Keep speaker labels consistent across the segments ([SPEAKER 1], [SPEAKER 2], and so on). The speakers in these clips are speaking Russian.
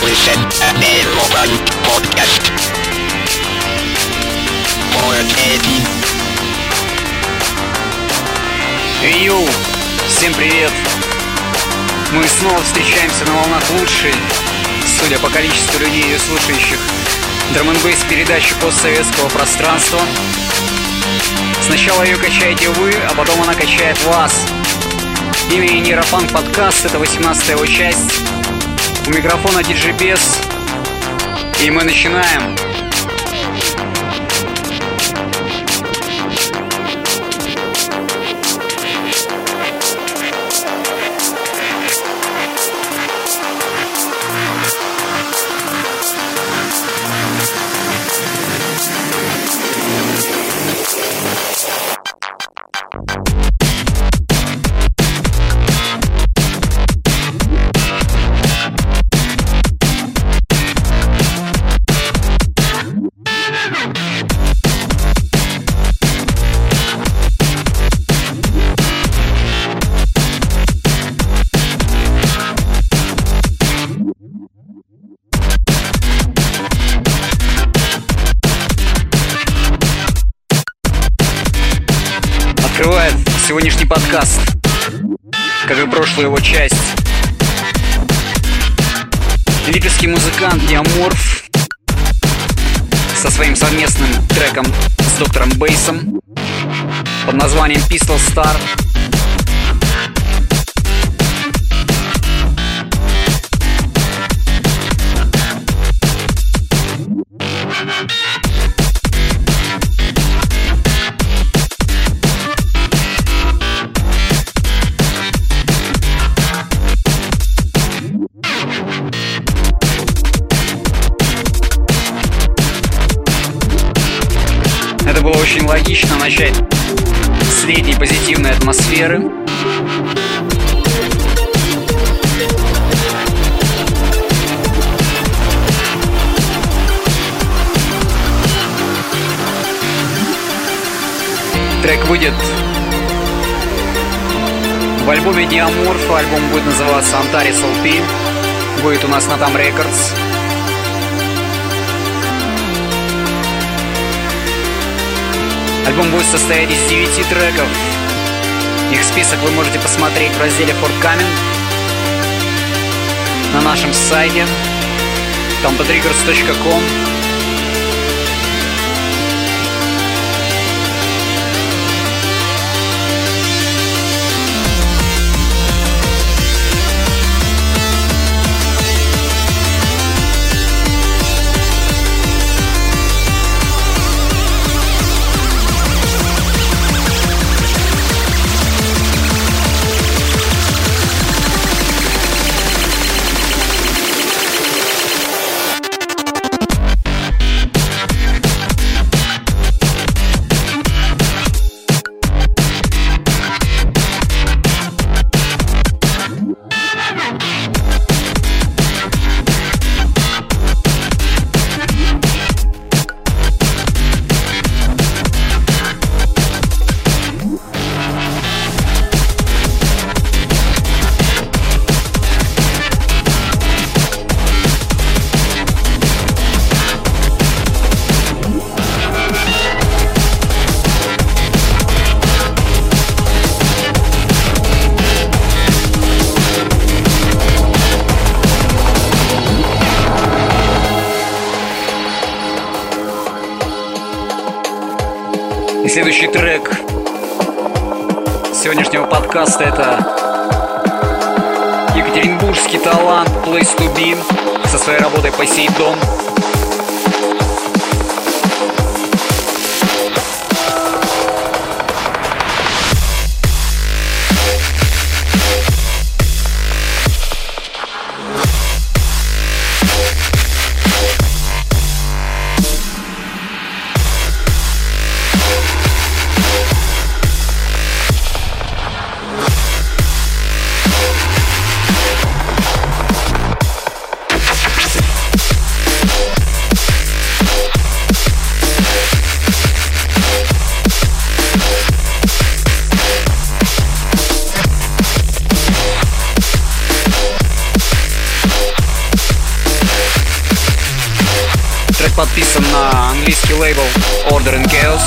[SPEAKER 1] слышать Меломан подкаст.
[SPEAKER 2] Йоу, всем привет! Мы снова встречаемся на волнах лучшей, судя по количеству людей, ее слушающих, драм-н-бейс передачи постсоветского пространства. Сначала ее качаете вы, а потом она качает вас. Имя Нейропанк подкаст, это 18-я его часть. У микрофона DJ Bes, и мы начинаем. Открывает сегодняшний подкаст, как и прошлую его часть, липецкий музыкант Диаморф со своим совместным треком с доктором Бейсом под названием Pistol Star. Это было очень логично начать с летней позитивной атмосферы. Трек выйдет в альбоме Диаморфа. Альбом будет называться Antares LP. Будет у нас на Там Records. Альбом будет состоять из 9 треков. Их список вы можете посмотреть в разделе Forthcoming на нашем сайте tambatriggers.com. И следующий трек сегодняшнего подкаста — это екатеринбургский талант Place to Be со своей работой Посейдон. подписан на английский лейбл Order and Chaos.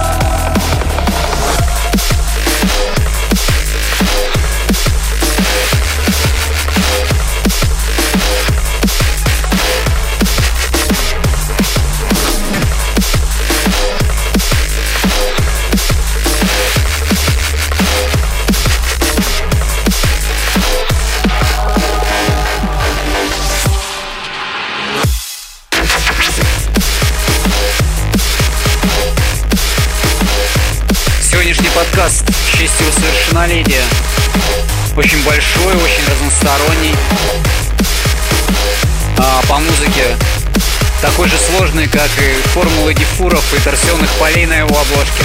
[SPEAKER 2] Подкаст в честь его совершеннолетия. Очень большой, очень разносторонний. По музыке такой же сложный, как и формулы диффуров и торсионных полей на его обложке.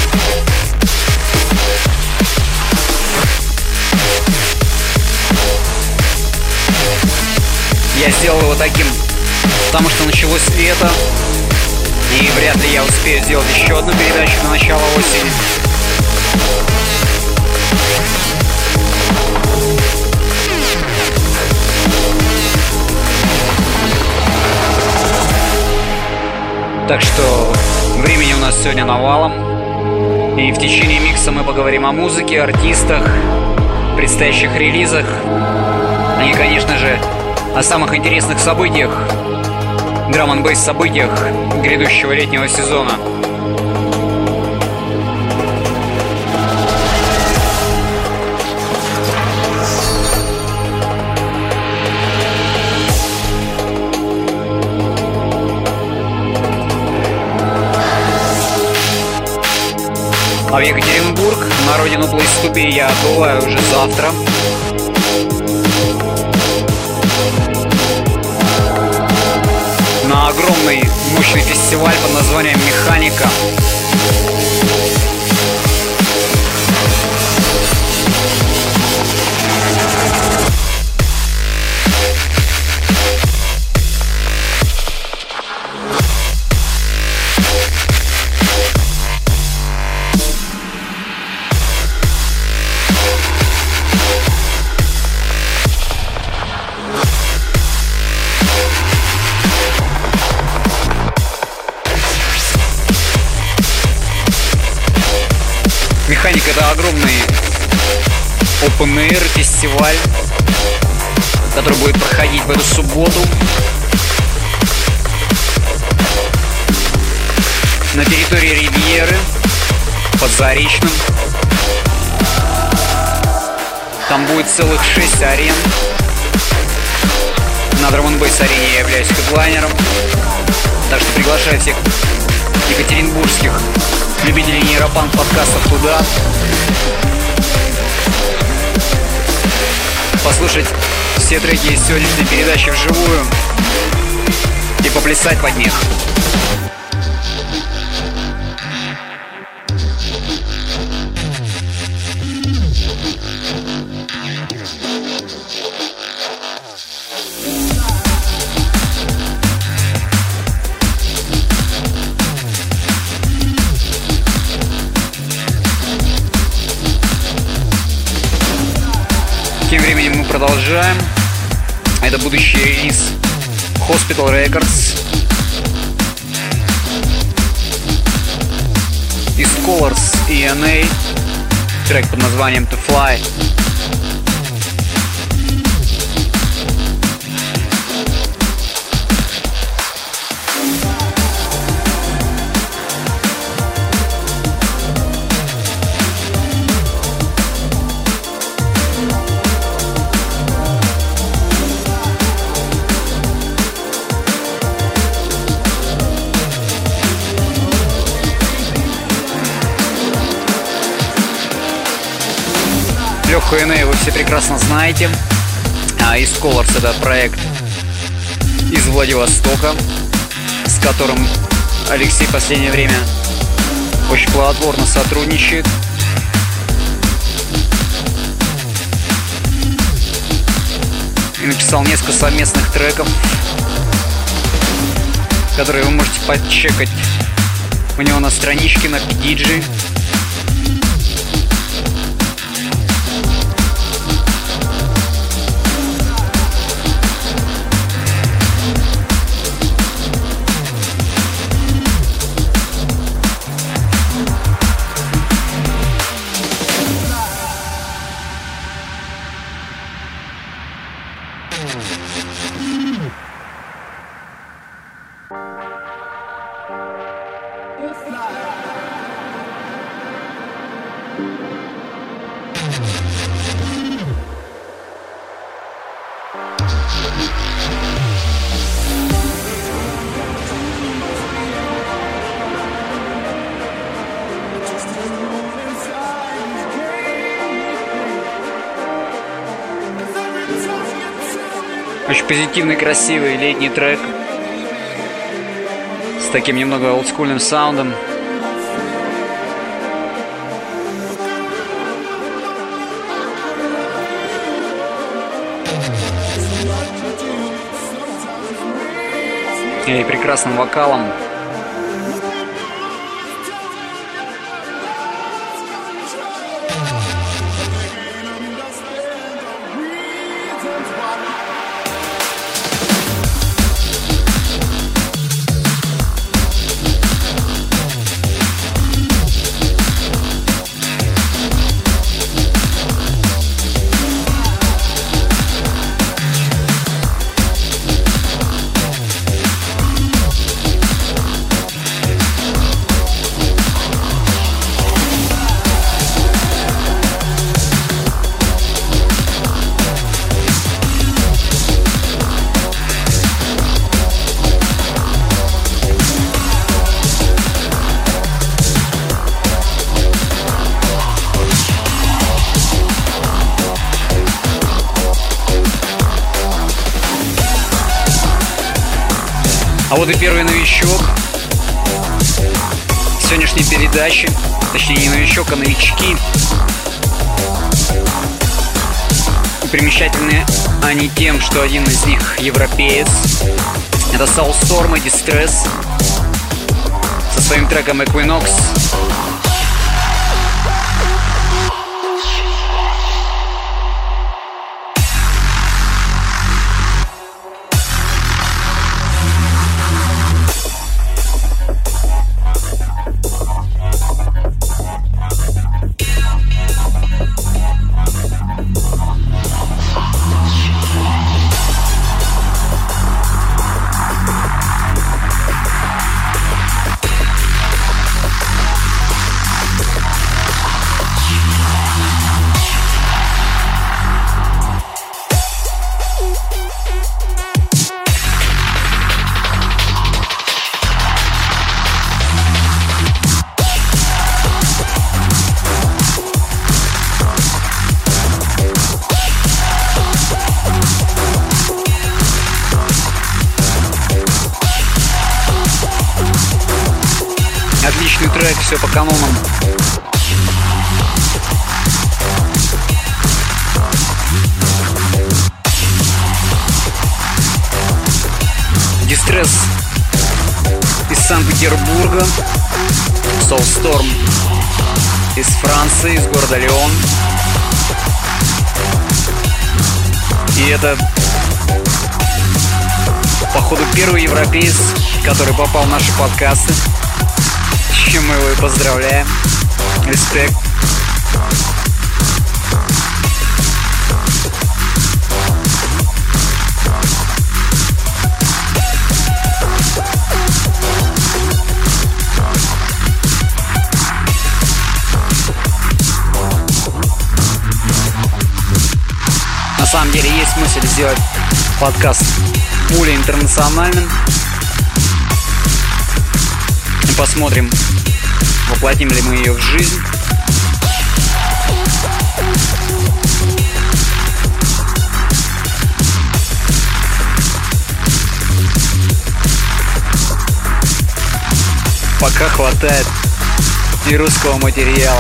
[SPEAKER 2] Я сделал его таким, потому что началось лето, и вряд ли я успею сделать еще одну передачу до начала осени. Так что времени у нас сегодня навалом. И в течение микса мы поговорим о музыке, артистах, предстоящих релизах. И, конечно же, о самых интересных событиях, драм-н-бейс событиях грядущего летнего сезона. А в Екатеринбург, на родину плейступи, я отбываю уже завтра. На огромный мощный фестиваль под названием «Механика». «Механика» — это огромный open-air фестиваль, который будет проходить в эту субботу на территории Ривьеры, под Заречным. Там будет целых 6 арен. На драм-н-бейс арене я являюсь хедлайнером, так что приглашаю всех екатеринбургских любителей нейропанк подкастов туда. Послушать все треки из сегодняшней передачи вживую и поплясать под них. Тем временем мы продолжаем. Это будущий релиз Hospital Records из Colors ENA. Трек под названием To Fly. Леху ENA вы все прекрасно знаете. East Colors — это проект из Владивостока, с которым Алексей в последнее время очень плодотворно сотрудничает. И написал несколько совместных треков, которые вы можете подчекать у него на страничке на PDG. Очень позитивный, красивый летний трек с таким немного олдскульным саундом. И прекрасным вокалом. А вот и первый новичок сегодняшней передачи. Точнее, не новичок, а новички. И примечательны они тем, что один из них европеец. Это Soulstorm и Distress со своим треком Equinox. Отличный трек, все по канонам. Distress из Санкт-Петербурга, Soulstorm из Франции, из города Лион. И это, походу, первый европеец, который попал в наши подкасты. С чем мы его и поздравляем. Респект. На самом деле есть смысл сделать подкаст более интернациональным. И посмотрим, воплотим ли мы ее в жизнь. Пока хватает и русского материала.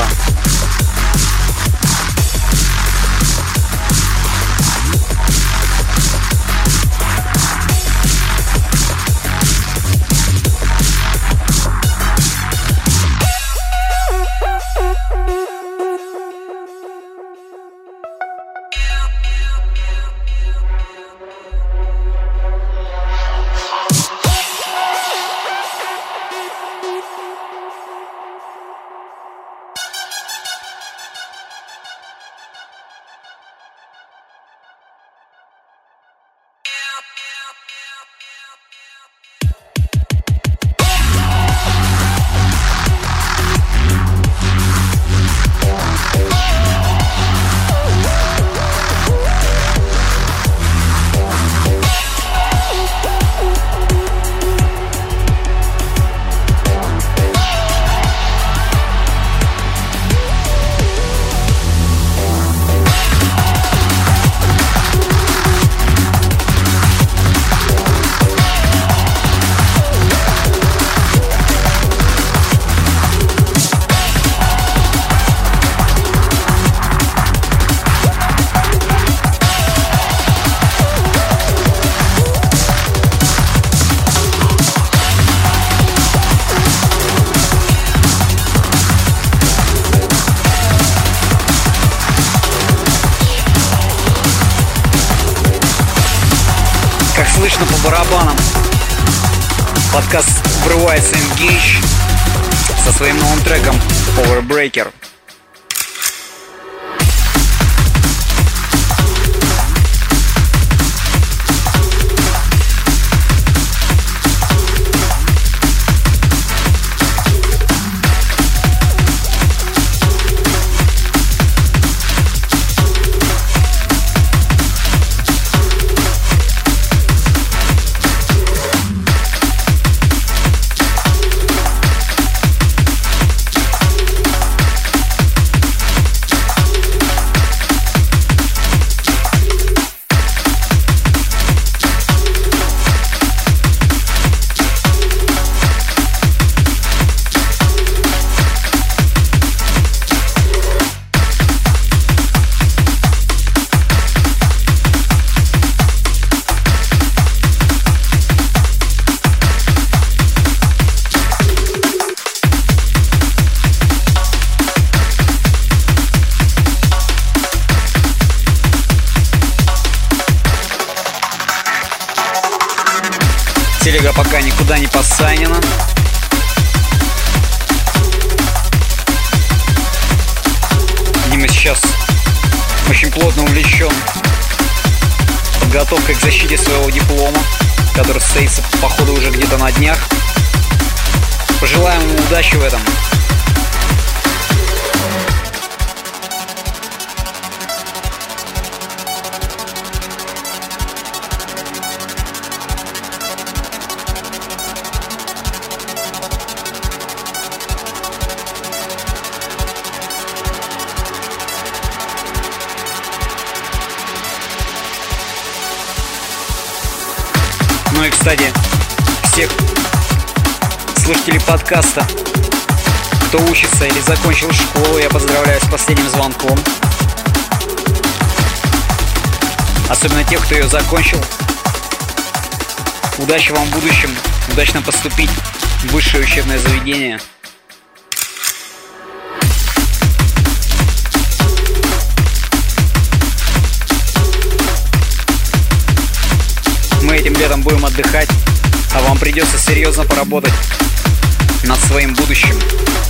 [SPEAKER 2] Слышно по барабанам. Подкаст врывается Engage со своим новым треком Overbreaker. Телега пока никуда не посайнена. Дима сейчас очень плотно увлечен подготовкой к защите своего диплома, который состоится, походу, уже где-то на днях. Пожелаем ему удачи в этом. Ну и, кстати, всех слушателей подкаста, кто учится или закончил школу, я поздравляю с последним звонком. Особенно тех, кто ее закончил. Удачи вам в будущем, удачно поступить в высшее учебное заведение. Мы этим летом будем отдыхать, а вам придется серьезно поработать над своим будущим.